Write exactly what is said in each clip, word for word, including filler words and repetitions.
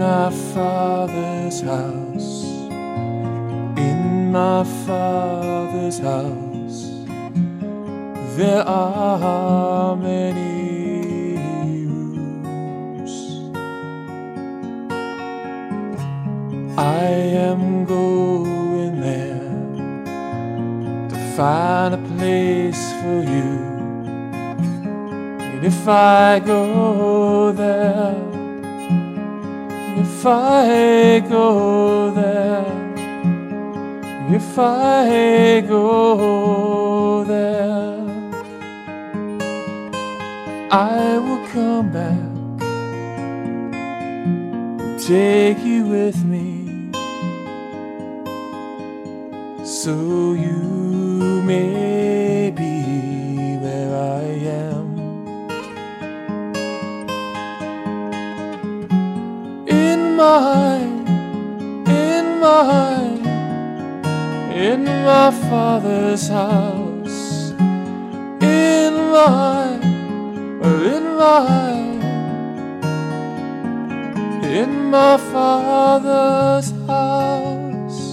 my Father's house, in my Father's house, there are many rooms. I am going there to find a place for you. And if I go there, if I go there, if I go there, I will come back and take you with me, so you may be where I am. In my, in my, in my Father's house, in my, in my, in my Father's house.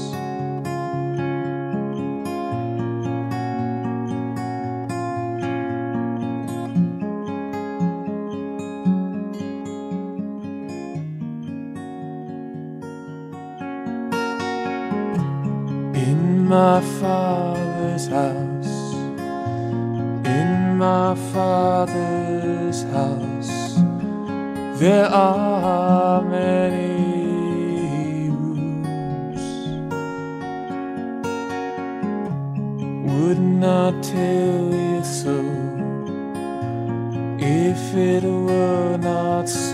In my Father's house, in my Father's house, there are many rooms. Would not tell you so if it were not so.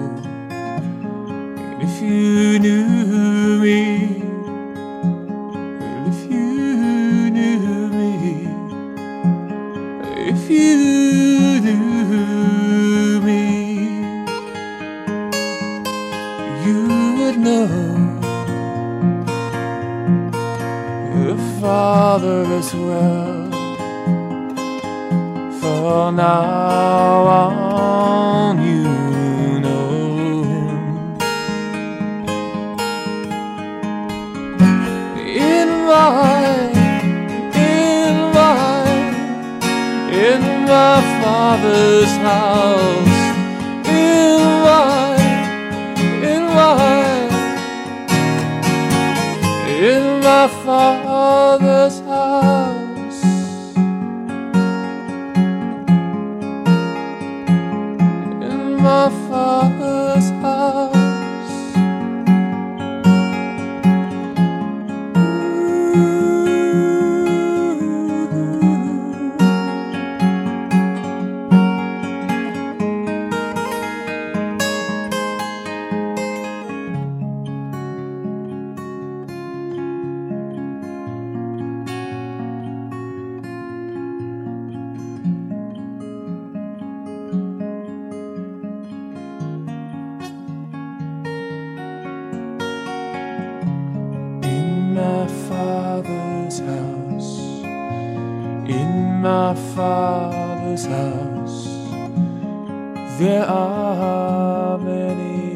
And if you knew me, if you knew me, you would know the Father as well. For now on you know Him. In my, in my, in my Father's house, in my, in my, in my Father's house, in my Father's house. In my Father's house, in my Father's house, there are many